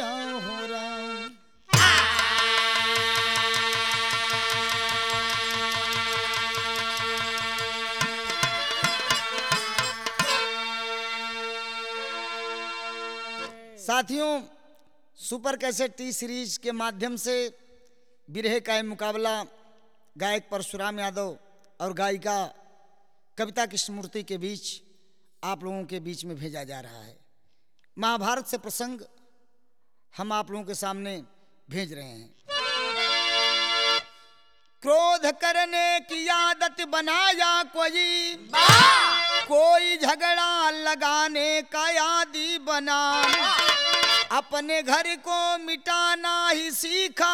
हो राम। साथियों, super cassette T series के माध्यम से बिरहे का मुकाबला गायक परशुराम यादव और गायिका कविता कृष्णमूर्ति के बीच आप लोगों के बीच में भेजा जा रहा है। महाभारत से प्रसंग हम आप लोगों के सामने भेज रहे हैं। क्रोध करने की आदत बनाया कोई झगड़ा लगाने का आदी बना, अपने घर को मिटाना ही सीखा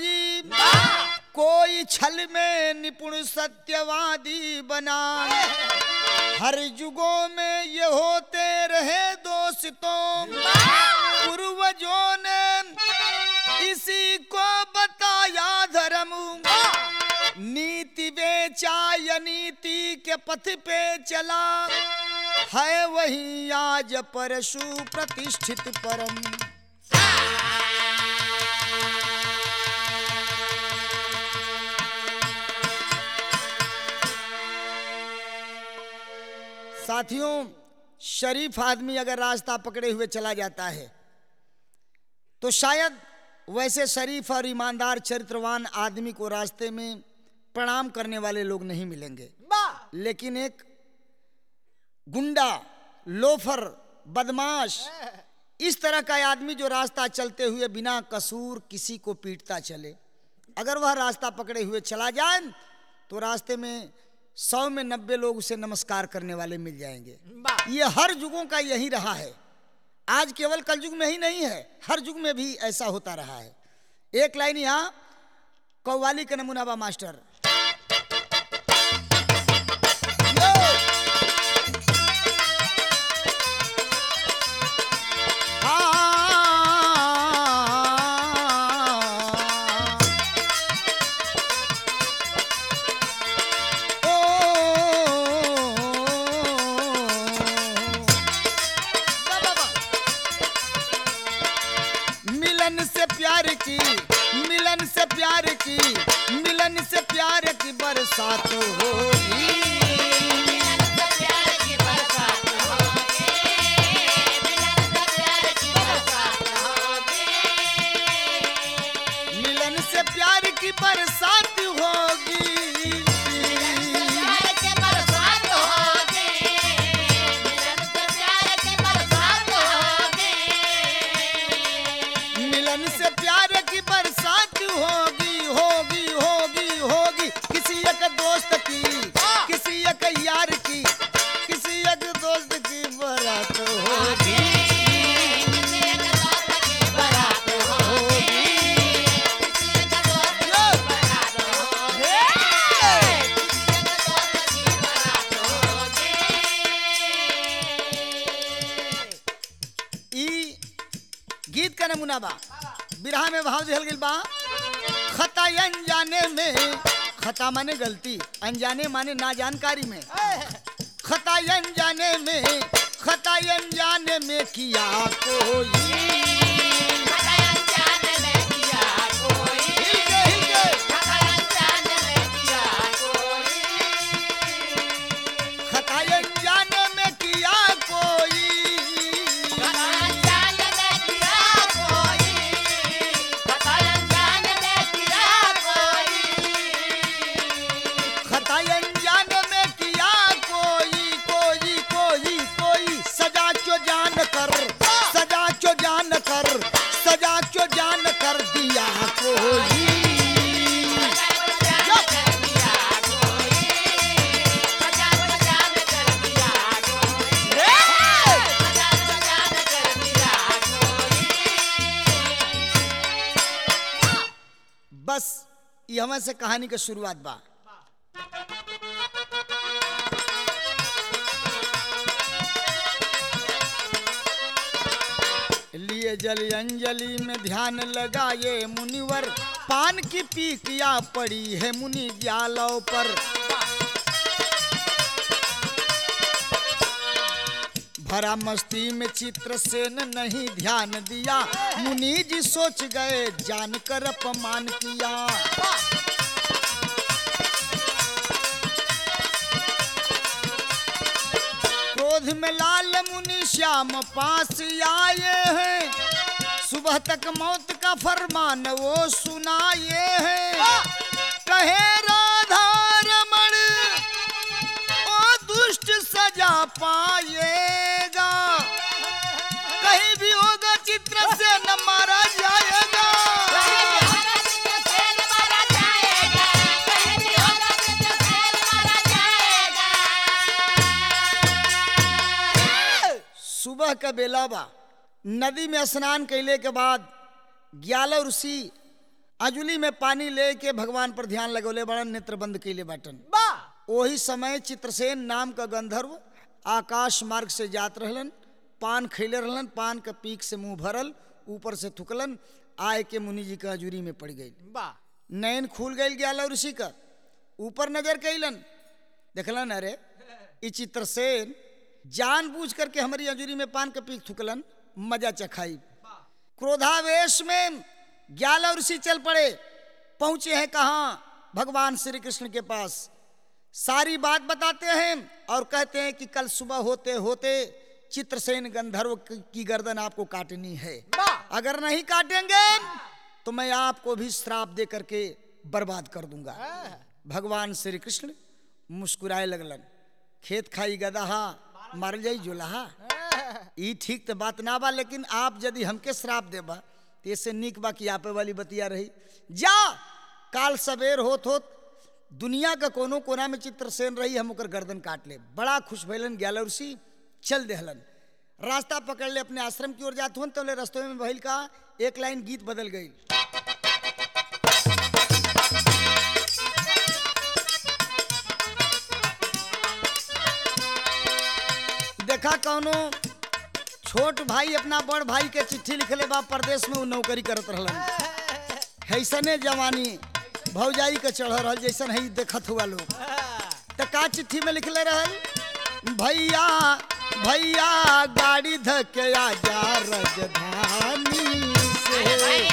कोई छल में निपुण सत्यवादी बना। हर युगों में ये होते रहे दोस्तों, पूर्वजों ने इसी को बताया धर्म। नीति बेचा या नीति के पथ पे चला, है वही आज परशु प्रतिष्ठित परम। साथियों, शरीफ आदमी अगर रास्ता पकड़े हुए चला जाता है तो शायद वैसे शरीफ और ईमानदार चरित्रवान आदमी को रास्ते में प्रणाम करने वाले लोग नहीं मिलेंगे। लेकिन एक गुंडा, लोफर, बदमाश, इस तरह का आदमी जो रास्ता चलते हुए बिना कसूर किसी को पीटता चले, अगर वह रास्ता पकड़े हुए चला जाए तो रास्ते में 100 में 90 लोग उसे नमस्कार करने वाले मिल जाएंगे। ये हर युगों का यही रहा है। आज केवल कलयुग में ही नहीं है, हर युग में भी ऐसा होता रहा है। एक लाइन यहाँ कव्वाली का नमूना बा मास्टर। मिलन से प्यार की बरसात होगी, मिलन से प्यार की बरसात होगी, मिलन से प्यार की बरसात होगी। किसी एक दोस्त की, किसी एक यार की, किसी एक दोस्त की बारात होगी, ई गीत का नमूना बा। बिरहा में भाव दिहल गइल बा। खता अनजाने में, खता माने गलती, अनजाने माने ना जानकारी में। खता अनजाने में, खता अनजाने में किया कोई, सजा क्यों जान कर दिया कोई। बस ये हमें से कहानी का शुरुआत बा। लिए जल अंजलि में ध्यान लगाए मुनिवर, पान की पीकिया पड़ी है मुनि ज्वालाओं पर। भरा मस्ती में चित्रसेन नहीं ध्यान दिया, मुनि जी सोच गए जानकर अपमान किया। क्रोध में लाल मुनि श्याम पास आए हैं, सुबह तक मौत का फरमान वो सुनाए हैं। कहे राधा रमण ओ दुष्ट सजा पाएगा, कहीं भी होगा चित्रसेन मारा जाएगा। सुबह का बेला बा, नदी में स्नान कैले के बाद ग्यालव ऋषि अजुली में पानी लेके भगवान पर ध्यान लगौले बड़न, नेत्र बंद कैले बाटन। वही समय चित्रसेन नाम का गंधर्व आकाश मार्ग से जात रहलन, पान खैले रहलन, पान का पीक से मुंह भरल, ऊपर से थुकलन, आए के मुनि जी का अजूरी में पड़ गई। नयन खुल गई ग्यालव ऋषि का, ऊपर नजर कैलन, देखलन अरे ई चित्रसेन जानबूझ करके हमारी अजूरी में पान का पीक थुकलन, मजा चखाई। क्रोधावेश में ग्यालव ऋषि चल पड़े, पहुंचे हैं कहाँ? भगवान श्री कृष्ण के पास। सारी बात बताते हैं और कहते हैं कि कल सुबह होते होते चित्रसेन गंधर्व की गर्दन आपको काटनी है, अगर नहीं काटेंगे तो मैं आपको भी श्राप दे करके बर्बाद कर दूंगा। भगवान श्री कृष्ण मुस्कुराए लगलन, खेत खाई गदहा मर जाई जोलहा। ई ठीक तो बात ना बा, लेकिन आप यदि हमके श्राप देबा तो इससे नीक बा कि आपे वाली बतिया रही। जा काल सवेर होत होत दुनिया का कोनो कोना में चित्रसेन रही, हम ओकर गर्दन काट ले। बड़ा खुश भइलन ग्यालव ऋषि, चल देहलन, रास्ता पकड़ ले अपने आश्रम की ओर जात हुन। तो रास्ते में भइल का एक लाइन गीत बदल गई। देखा कौनो छोट भाई अपना बड़ भाई के चिट्ठी लिखले बा, परदेश में वो नौकरी करत रहलन। ऐसने जवानी भौजाई के चढ़ रहल जैसन है देखत हुआ लोग। तो का चिट्ठी में लिखले रहल? भैया भैया गाड़ी धके आजा राजधानी से,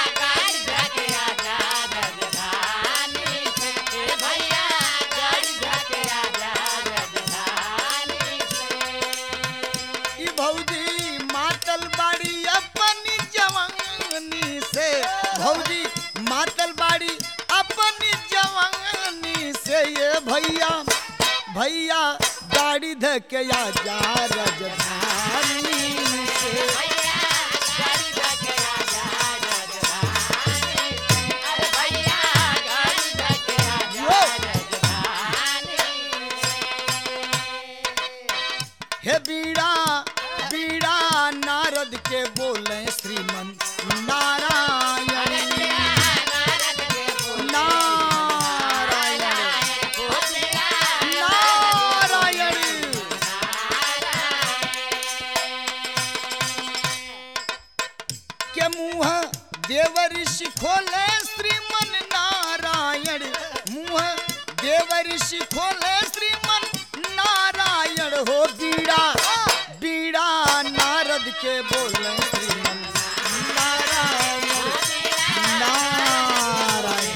भौजी मातल बाड़ी अपनी जवानी से, भौजी मातल बाड़ी अपनी जवानी से। ये भैया भैया गाड़ी धके आजा राजधानी से। हे बीड़ा बीड़ा नारद के बोले श्रीमन नारायण, नारायण नारायण। के मुँह देव ऋषि खोले श्रीमन नारायण, मुँह देव ऋषि खोले श्रीमन नारायण। हो बीड़ा बीड़ा नारद के बोले श्रीमन नारायण, नारायण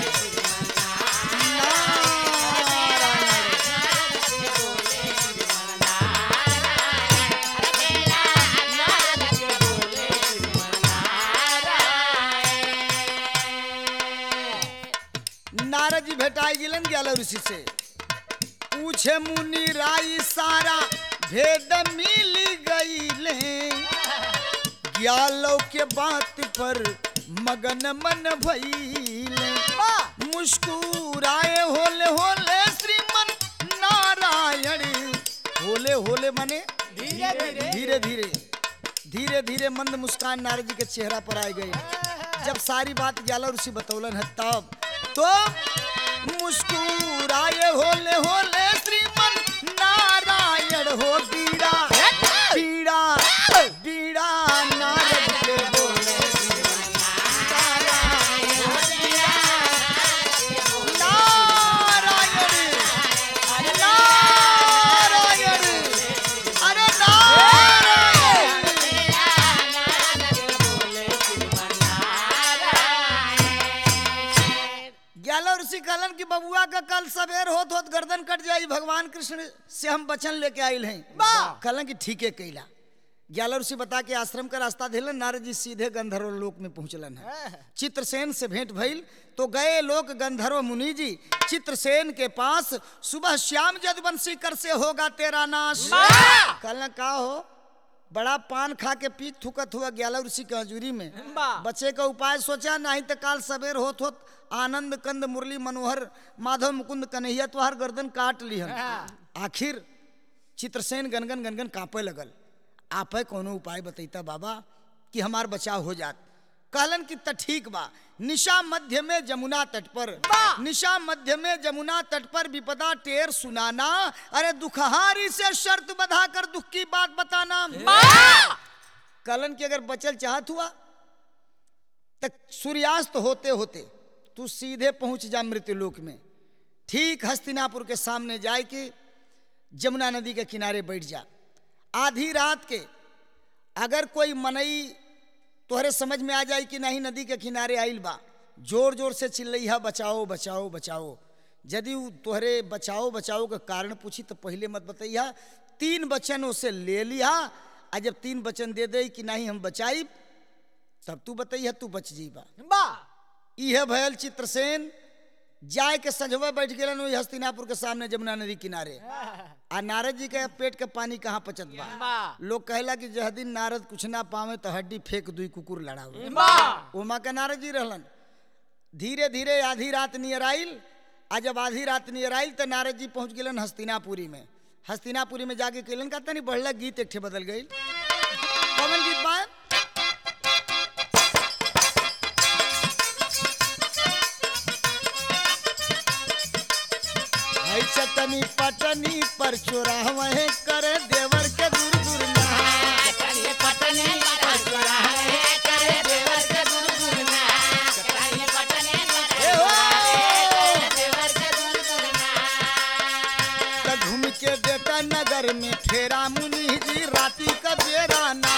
नारद जी भेटाई गिलन ग्यालव ऋषि से। पूछे मुनि राई सारा भेद मिल गईले, ग्यालव के बात पर मगन मन भइले। मुस्कुराए होले होले श्रीमन नारायण, होले होले मने धीरे धीरे धीरे धीरे मंद मुस्कान नारद जी के चेहरा पर आ गई। जब सारी बात ग्यालव ऋषि बतौलन है तब तो मुस्कुराए होले होले श्रीमन नारायण। हो बीड़ा बीड़ा बीड़ा नारद के बोले नारायण नारायण। अरे नारायण कहलन कि बबुआ का कल सवेर होत होत गर्दन कट जाई, भगवान कृष्ण से हम वचन लेके आइल हैं। कहलन कि ठीक है कैला। ग्यालर से बता के आश्रम का रास्ता दिलन। नारद जी सीधे गंधर्व लोक में पहुंचलन है। चित्रसेन से भेंट भइल तो गए लोक गंधर्व मुनि जी चित्रसेन के पास। सुबह श्याम जदुवंशी कर से होगा तेरा नाश। कहलन का हो, बड़ा पान खा के पीठ थुकत हुआ ग्यालर ऋषि के हजूरी में। बचे का उपाय सोचा, नहीं तो काल सवेर होत होत आनंद कंद मुरली मनोहर माधव मुकुंद कन्हैया तुहार गर्दन काट ली। आखिर चित्रसेन गनगन गनगन कांपे लगल। आप कोनो उपाय बतैता बाबा कि हमार बचाव हो जात। कहलन कि ठीक बा। निशा मध्य में जमुना तट पर, निशा मध्य में जमुना तट पर विपदा टेर सुनाना। अरे दुखहारी से शर्त बधा कर दुख की बात बताना। कहलन कि अगर बचल चाहत हुआ तो सूर्यास्त होते होते तू सीधे पहुंच जा मृत्युलोक में। ठीक हस्तिनापुर के सामने जाए कि जमुना नदी के किनारे बैठ जा। आधी रात के अगर कोई मनई तोहरे समझ में आ जाए कि नहीं नदी के किनारे आइल बा, जोर जोर से चिल्लैहा बचाओ बचाओ बचाओ। यदि तोहरे बचाओ बचाओ का कारण पूछी तो पहले मत बतैया, 3 वचन उसे ले लिया। आ जब 3 वचन दे दे कि नहीं हम बचाई तब तू बतैया, तू बच जीबा। यह भयल चित्रसेन जाए के सजवा बैठ गए वही हस्तिनापुर के सामने जमुना नदी किनारे। आ नारद जी के पेट के पानी कहाँ पचत बा। लोग कहला कि जह दिन नारद कुछ ना पावे तो हड्डी फेंक दुई कुकुर लड़ावे। ओमा के नारद जी रहलन। धीरे धीरे आधी रात नियर आइल। आ जब आधी रात नियर आइल तो नारद जी पहुंच गए हस्तिनापुरी में। हस्तिनापुरी में जाके कहलन का तनी बढ़ला गीत एक ठे बदल गई। कौन गीत बा? चटनी पटनी पर चुरावे कर देवर के दूर दूर घूम के बेटा नगर में फेरा मुनि जी राती का बेरा ना।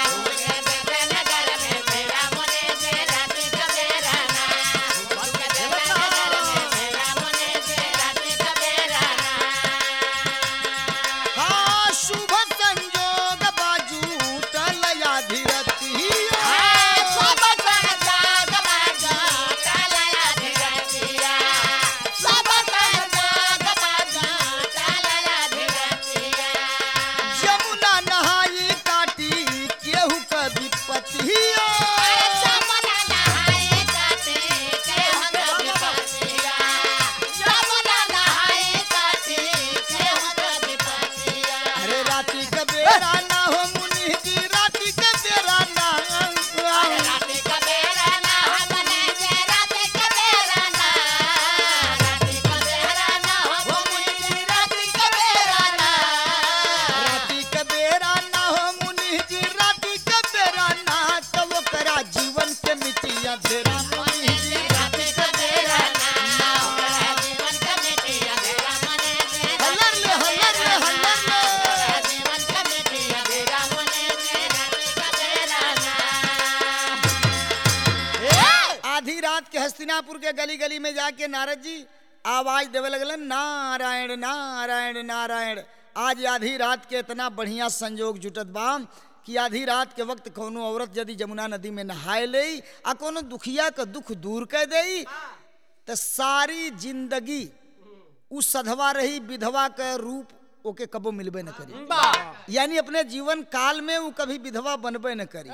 हस्तिनापुर के गली गली में जाके नारद जी आवाज देवे लगलन, नारायण नारायण नारायण। आज आधी रात के इतना बढ़िया संजोग जुटत बा कि आधी रात के वक्त कोनो औरत यदि जमुना नदी में नहाए ले आ कोनो दुखिया का दुख दूर कर दे तो सारी जिंदगी उस सधवा रही विधवा का रूप ओके कबो मिलबे न करी। यानी अपने जीवन काल में वो कभी विधवा बनबे न करी।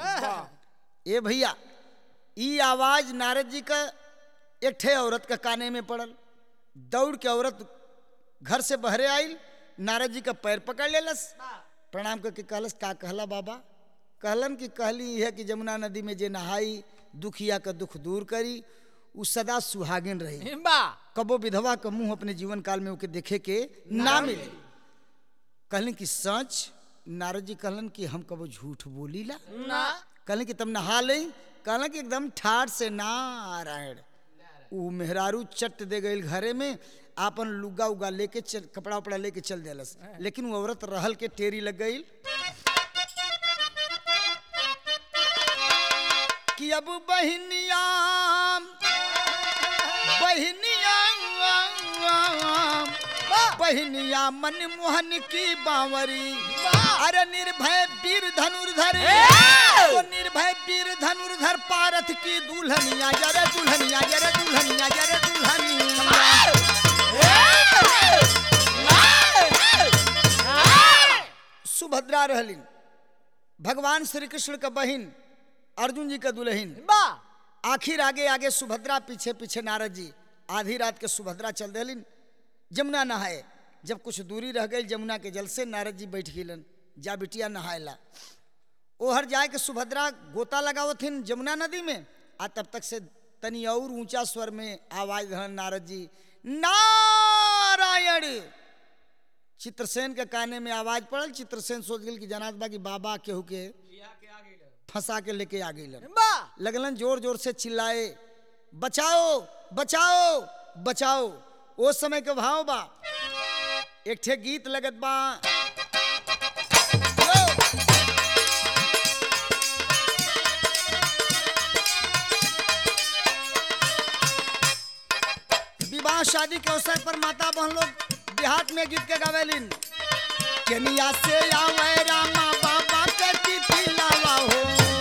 ए भैया, ई आवाज नारद जी का एक ठे औरत का काने में पड़ल। दौड़ के औरत घर से बहरे आइल, नारद जी का पैर पकड़ लेलस, प्रणाम करके कहलस का कहला बाबा। कहलन कि कहली है कि जमुना नदी में जे नहाई दुखिया का दुख दूर करी उ सदा सुहागिन रही, कबो विधवा का मुंह अपने जीवन काल में ओके देखे के ना मिले। कहलन कि सच? नारद जी कहलन कि हम कबो झूठ बोली ला। कहलन कि तब नहा ले। कहलन कि एकदम ठाठ से नारायण। उ मेहरारू चट दे गई घरे में, आपन लुगा उगा लेके चल, कपड़ा उपड़ा लेके चल देलस। लेकिन वो औरत रहल के टेरी लग गई कि अब बहनिया बहनिया बहनिया मनमोहन की बावरी, अरे निर्भय वीर धनुर्धर, तो निर्भय वीर धनुर्धर पारथ की दुल्हनिया, जरे दुल्हनिया, जरे दुल्हनिया, जरे दुल्हनिया। सुभद्रा रहलिन भगवान श्री कृष्ण का बहन, अर्जुन जी का दुल्हन। आखिर आगे आगे सुभद्रा, पीछे पीछे नारद जी। आधी रात के सुभद्रा चल दिलिन जमुना नहाए। जब कुछ दूरी रह गई जमुना के जल से, नारद जी बैठ गिलन, जा बिटिया नहायला। ओहर जाए के सुभद्रा गोता लगावथिन जमुना नदी में। आ तब तक से तनी और ऊंचा स्वर में आवाज धरन नारद जी, नारायण। चित्रसेन के काने में आवाज पड़ल। चित्रसेन सोच गल कि जनात बा कि बाबा केहू के फंसा के लेके आ गई। लगलन जोर जोर से चिल्लाए, बचाओ बचाओ बचाओ। ओ समय के भाव बा, एक ठे गीत लगत बा, विवाह शादी के अवसर पर माता बहन लोग देहात में गीत के गावेलिन। केनिया से आवे रामा बाबा के चिट्ठी लावा हो,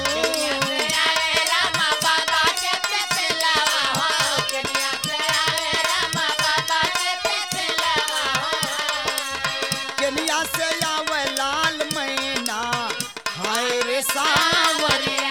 केनिया से आवे लाल मैना, हाय रे सावरिया।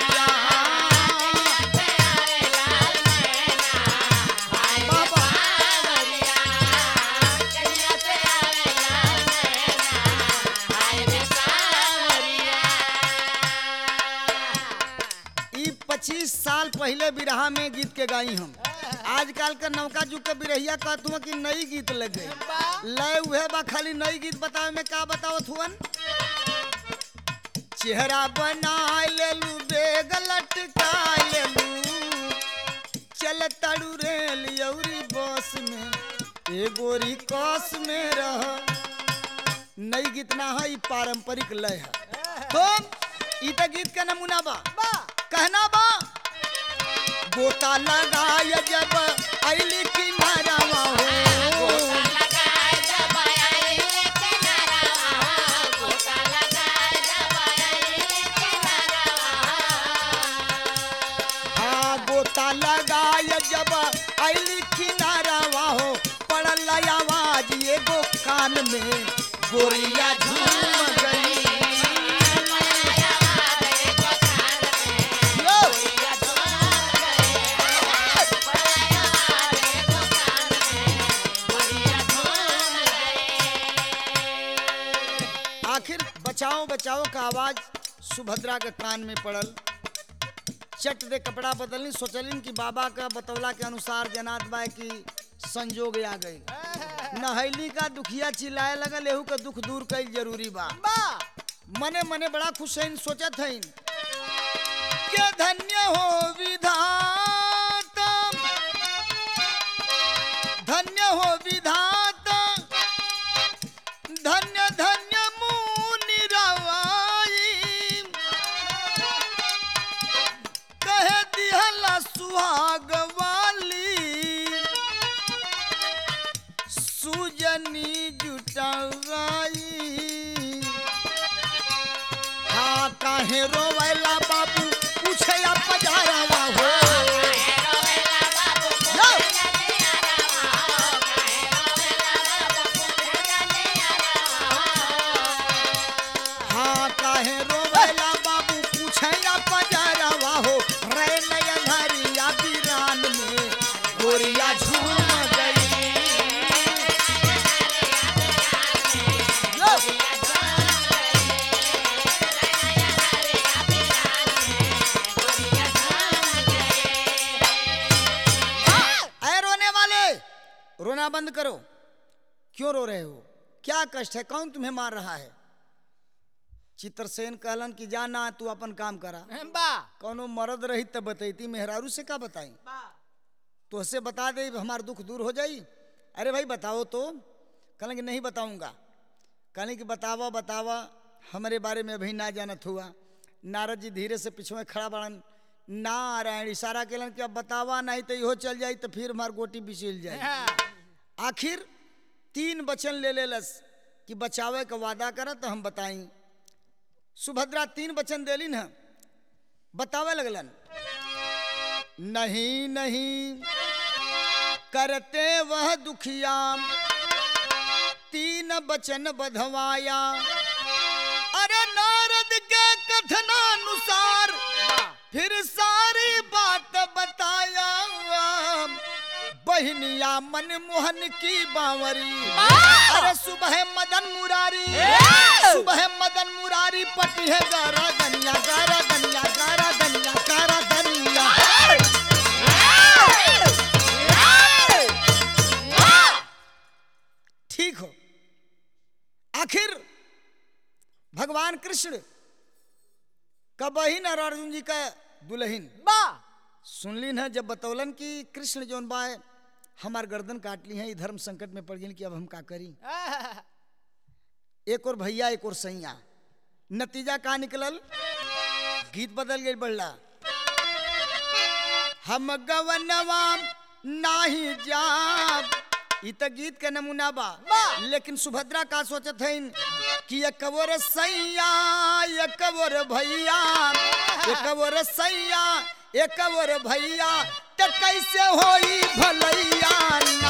ई 25 साल पहले बिरहा में गीत के गाई हम। आजकल का नौका जुग के बिरहिया कहत हुआ कि नई गीत लग गई। लय उहे बा, खाली नई गीत बतावे में का बतावत हुवन। चेहरा बना लेलू, बेग लटका लेलू, चल तड़ू रेल यौरी बस में, ए गोरी कस में रह। नई गीत ना है, पारंपरिक लय है। तो ई त गीत का नमूना बा, कहना बा, गोता लगाय जब आइली किनारावा हो, हाँ गोता लगाय जब आइली किनारावा हो, पड़ल आवाज एगो कान में, गोरिया झूम गई। आखिर बचाओ बचाओ का आवाज सुभद्रा के कान में पड़ल। चट दे कपड़ा बदलनी, सोचलिन कि बाबा का बतौला के अनुसार जनात बा की संजोग आ गई। नहैली का दुखिया चिल्लाए लगल, एहू का दुख दूर कईल जरूरी बा। मने मने बड़ा खुश हईन, सोचत हईन के धन्य हो विधाता, धन्य हो विधाता, धन्य धन्य मुनि रवाई, कहे दिहला सुहाग वाली, सुजनी जुटाई। हाँ काहे रोवेला बाबू, पूछे या पजारावा हो, हाँ काहे रोवेला बाबू, पूछे या पजारावा हो, रे नया घरिया बीरान में, गोरिया झूम गई। रोना बंद करो, क्यों रो रहे हो, क्या कष्ट है, कौन तुम्हें मार रहा है। चित्रसेन कहलन कि जाना तू अपन काम करा। कौनो मर्द रही तब बतैती, मेहरारू से का बताई, तो से बता दे हमार दुख दूर हो जाई। अरे भाई बताओ तो। कहलन कि नहीं बताऊंगा। कहलन कि बतावा बतावा, हमारे बारे में अभी ना जानत हुआ। नारद जी धीरे से पिछुए खड़ा बड़न, नारायण इशारा केलन कि अब बतावा, नहीं तो इहो चल जाई तो फिर हमार गोटी बिछिल जाए। आखिर 3 वचन ले लेलस कि बचावे का वादा करत तो हम बताई। सुभद्रा 3 वचन देली न, बतावे लगलन। नहीं नहीं करते वह दुखिया, 3 वचन बधवाया। अरे नारद के कथनानुसार फिर सारी बात बताया। बहनिया मनमोहन की बावरी, अरे सुबह मदन मुरारी, सुबह मदन मुरारी पटी है गारा दनिया, गारा दनिया, गारा दनिया, गारा दनिया। ठीक हो। आखिर भगवान कृष्ण का बहिन और अर्जुन जी का दुल्हन सुनली न, जब बतौलन कि कृष्ण जोन बा हमार गर्दन काट ली है, धर्म संकट में पड़ गई कि अब हम का करी। एक और भैया एक और सैया, नतीजा का निकलल, गीत बदल गई बढ़ला। हम गवनवा नाही जाब, इ त गीत के नमूना बा। लेकिन सुभद्रा का सोचत है कि एक और सैया एक और भैया, एक और सैया एक और भैया, तो कैसे होई भलैया ना।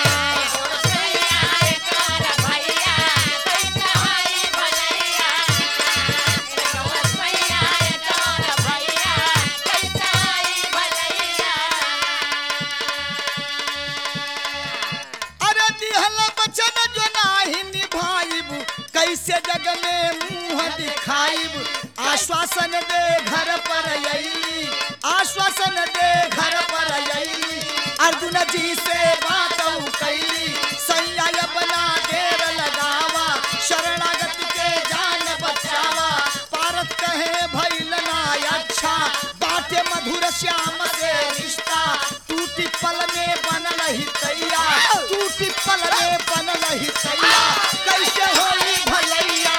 अरे दिहल बचन जो नाही निभाइब, कैसे जग में मुंह दिखाइब। आश्वासन दे घर पर अइली, आश्वासन दे घर पर अइली। अर्जुन जी से बात कैली, सैया बना देर लगावा। शरणागत के जान बचावा, पारत कहे भइल ना अच्छा। बाटे मधुर श्याम से रिश्ता, टूटी पल में बनल ही तैया, टूटी पल में बनल ही तैया। कैसे होई भलैया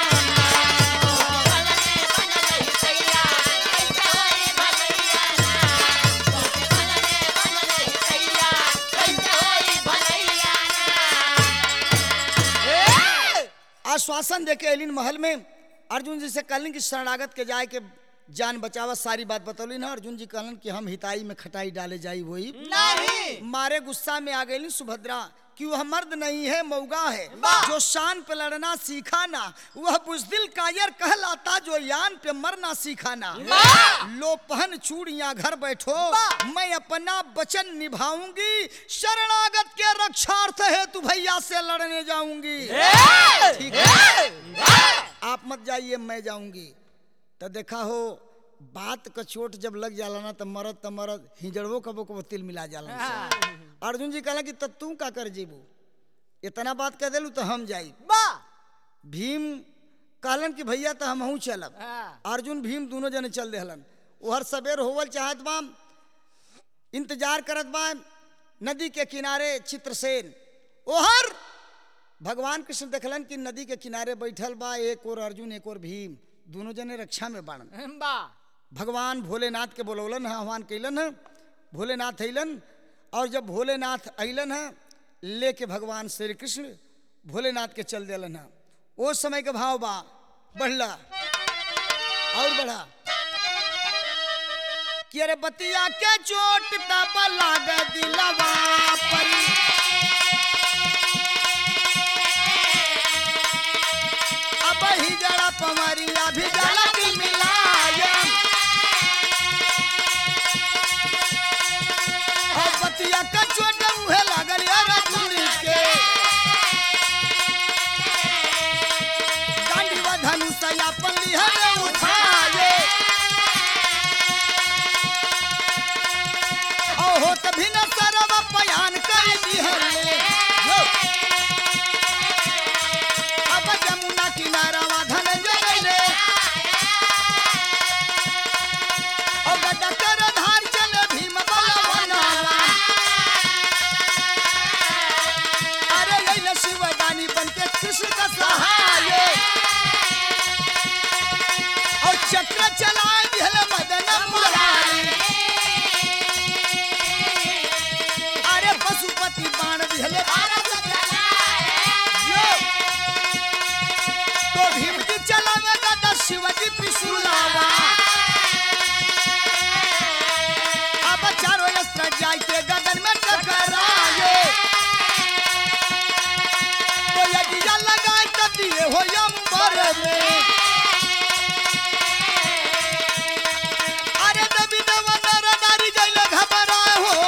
आश्वासन देके एलिन महल में। अर्जुन जी से कहलिन कि शरणागत के जाए के जान बचावा, सारी बात बतौली ना। अर्जुन जी कहलन कि हम हिताई में खटाई डाले जाई वही नहीं। मारे गुस्सा में आ गई सुभद्रा कि वह मर्द नहीं है मौगा है, जो शान पे लड़ना सीखा ना। वह बुजदिल कायर कहलाता, जो यान पे मरना सीखा ना। लो पहन चूड़ियां घर बैठो, मैं अपना वचन निभाऊंगी। शरणागत के रक्षार्थ है तू भैया से लड़ने जाऊंगी। ठीक है, आप मत जाइए मैं जाऊंगी। तो देखा हो बात का चोट जब लग जाला ना, तो मरद हिजड़वो कबो कबो तिल मिला जाला। अर्जुन जी कहला कि तू का कर जीबू, इतना बात कह देलू तो हम जाई। भीम कहलन कि भैया तो हम चलब। अर्जुन भीम दोनों जने चल देहलन। ओहर सबेर होवल चाहत बा, इंतजार करत बा नदी के किनारे चित्रसेन। ओहर भगवान कृष्ण देखलन कि नदी के किनारे बैठल बा, एक और अर्जुन एक और भीम, दोनों जने रक्षा में बाणन। भगवान भोलेनाथ के बोलौलन है, आह्वान कैलन है। भोलेनाथ अइलन, और जब भोलेनाथ अइलन है लेके भगवान श्री कृष्ण भोलेनाथ के चल देलन है। वो समय के भाव बा बढ़ला और बढ़ा कि अरे बतिया के चोट तब लाग दिलवा परी। अब ही जड़ा पमरिया भी जला की मिलाया। और बतिया का चोट मुहे लागल अर्जुन के। गांडीवा धनुष अपन लिहर उठाए। हो तभी न सरव बयान कर दिहले। अब जमुना किनारा धनंजय रे। और गदा कर धार चल भीम बलवाना। अरे ये शिवदानी बनके कृष्ण का सहाय। और चक्र चलाए दिहल मदन मुरारी। पशुपति बाण दिहल में। अरे दबी दवा नर नारी गइल घबराए हो।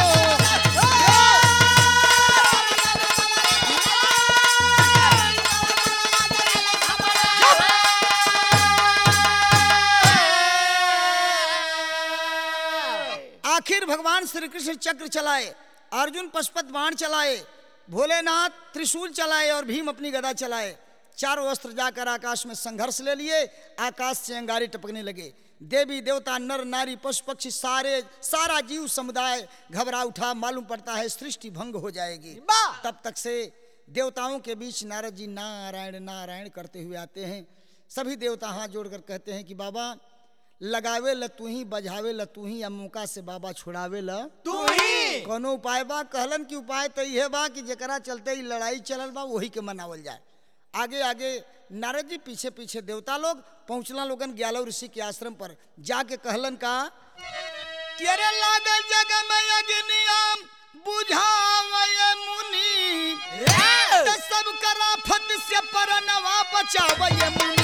आखिर भगवान श्री कृष्ण चक्र चलाए, अर्जुन पशुपत बाण चलाए, भोलेनाथ त्रिशूल चलाए और भीम अपनी गदा चलाए। चारों अस्त्र जाकर आकाश में संघर्ष ले लिए। आकाश से अंगारे टपकने लगे। देवी देवता नर नारी पशु पक्षी सारा जीव समुदाय घबरा उठा। मालूम पड़ता है सृष्टि भंग हो जाएगी। तब तक से देवताओं के बीच नारद जी नारायण नारायण करते हुए आते हैं। सभी देवता हाथ जोड़कर कहते हैं कि बाबा लगावे ल तू ही, बजावे ल तू ही, मौका से बाबा छुड़ावे ल तू ही। कोनो उपाय बा? कहलन कि उपाय तो यह बा कि जकरा चलते ही लड़ाई चलल बा वही के मनावल जाए। आगे आगे नारद जी, पीछे पीछे देवता लोग। पहुंचला लोगन ग्यालव ऋषि के आश्रम पर। जाके कहलन का कि अरे लागल जग में अग्नियाम बुझावय मुनि, त सब करा फत से परनवा बचावय मुनि।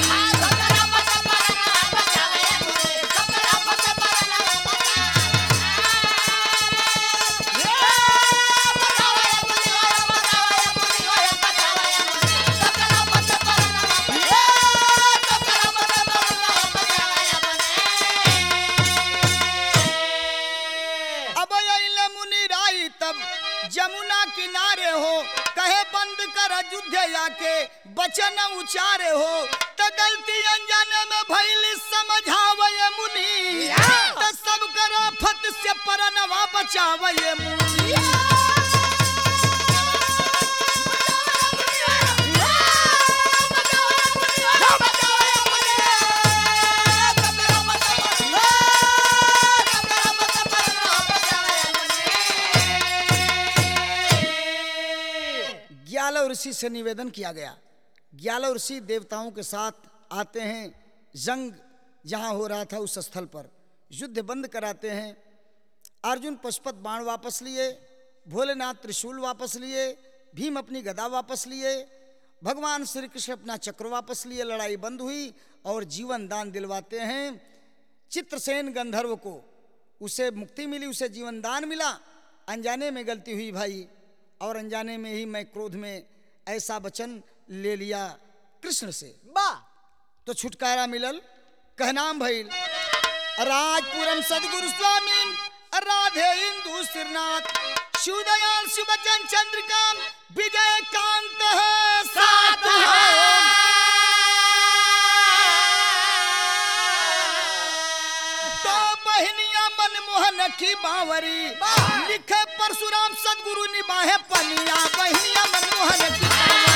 जमुना किनारे हो कहे बंद कर अयोध्या के बचन उचारे हो। त गलती अनजाने में भइली समझावय मुनि, त सब कर फत से परनवा बचावय मुनि। ग्यालव ऋषि से निवेदन किया गया। ग्यालव ऋषि देवताओं के साथ आते हैं। जंग जहां हो रहा था उस स्थल पर युद्ध बंद कराते हैं। अर्जुन पशुपत बाण वापस लिए, भोलेनाथ त्रिशूल वापस लिए, भीम अपनी गदा वापस लिए, भगवान श्री कृष्ण अपना चक्र वापस लिए। लड़ाई बंद हुई और जीवन दान दिलवाते हैं चित्रसेन गंधर्व को। उसे मुक्ति मिली, उसे जीवन दान मिला। अनजाने में गलती हुई भाई, और अनजाने में ही मैं क्रोध में ऐसा वचन ले लिया कृष्ण से। तो छुटकारा मिलल। कहनाम भइल राजपुरम सदगुरु स्वामी राधे इंदु श्रीनाथ शिवदयाल शिवचन चंद्रिका विजय कांत है साथ है। तो बहनिया मनमोहन की बावरी लिखे परशुराम सदगुरु निभाए पनिया। बहनिया मनमोहन की बावरी।